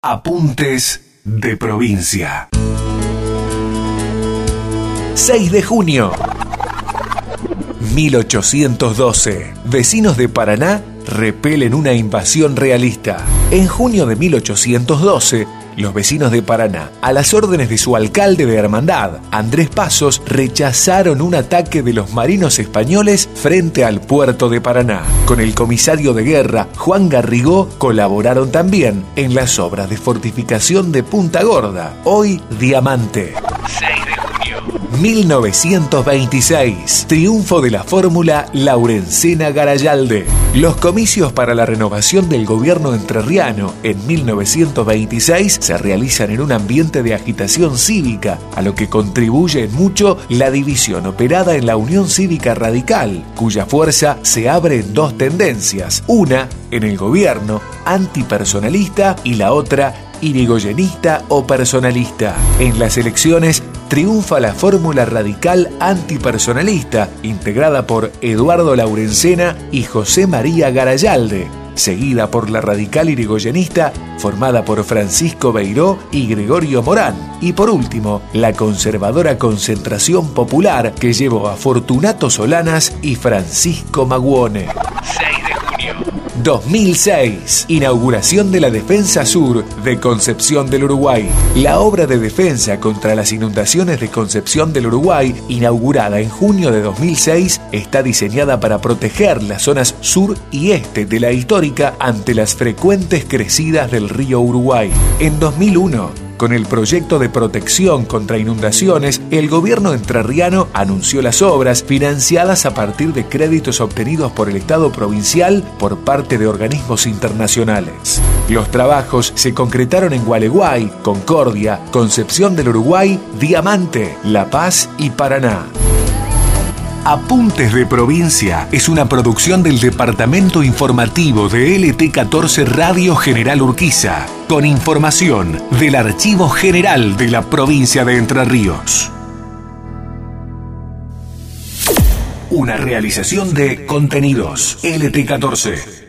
Apuntes de provincia. 6 de junio 1812. Vecinos de Paraná repelen una invasión realista. En junio de 1812, los vecinos de Paraná, a las órdenes de su alcalde de hermandad, Andrés Passos, rechazaron un ataque de los marinos españoles frente al puerto de Paraná. Con el comisario de guerra, Juan Garrigó, colaboraron también en las obras de fortificación de Punta Gorda, hoy Diamante. 6 de junio. 1926. Triunfo de la fórmula Laurencena-Garayalde. Los comicios para la renovación del gobierno entrerriano en 1926 se realizan en un ambiente de agitación cívica, a lo que contribuye en mucho la división operada en la Unión Cívica Radical, cuya fuerza se abre en dos tendencias, una en el gobierno, antipersonalista, y la otra irigoyenista o personalista. En las elecciones triunfa la fórmula radical antipersonalista, integrada por Eduardo Laurencena y José María Garayalde, seguida por la radical irigoyenista, formada por Francisco Beiró y Gregorio Morán, y por último, la conservadora Concentración Popular, que llevó a Fortunato Solanas y Francisco Maguone. 6 de junio. 2006. Inauguración de la Defensa Sur de Concepción del Uruguay. La obra de defensa contra las inundaciones de Concepción del Uruguay, inaugurada en junio de 2006, está diseñada para proteger las zonas sur y este de la histórica ante las frecuentes crecidas del río Uruguay. En 2001, con el proyecto de protección contra inundaciones, el gobierno entrerriano anunció las obras financiadas a partir de créditos obtenidos por el Estado provincial por parte de organismos internacionales. Los trabajos se concretaron en Gualeguay, Concordia, Concepción del Uruguay, Diamante, La Paz y Paraná. Apuntes de provincia es una producción del Departamento Informativo de LT14 Radio General Urquiza, con información del Archivo General de la provincia de Entre Ríos. Una realización de Contenidos LT14.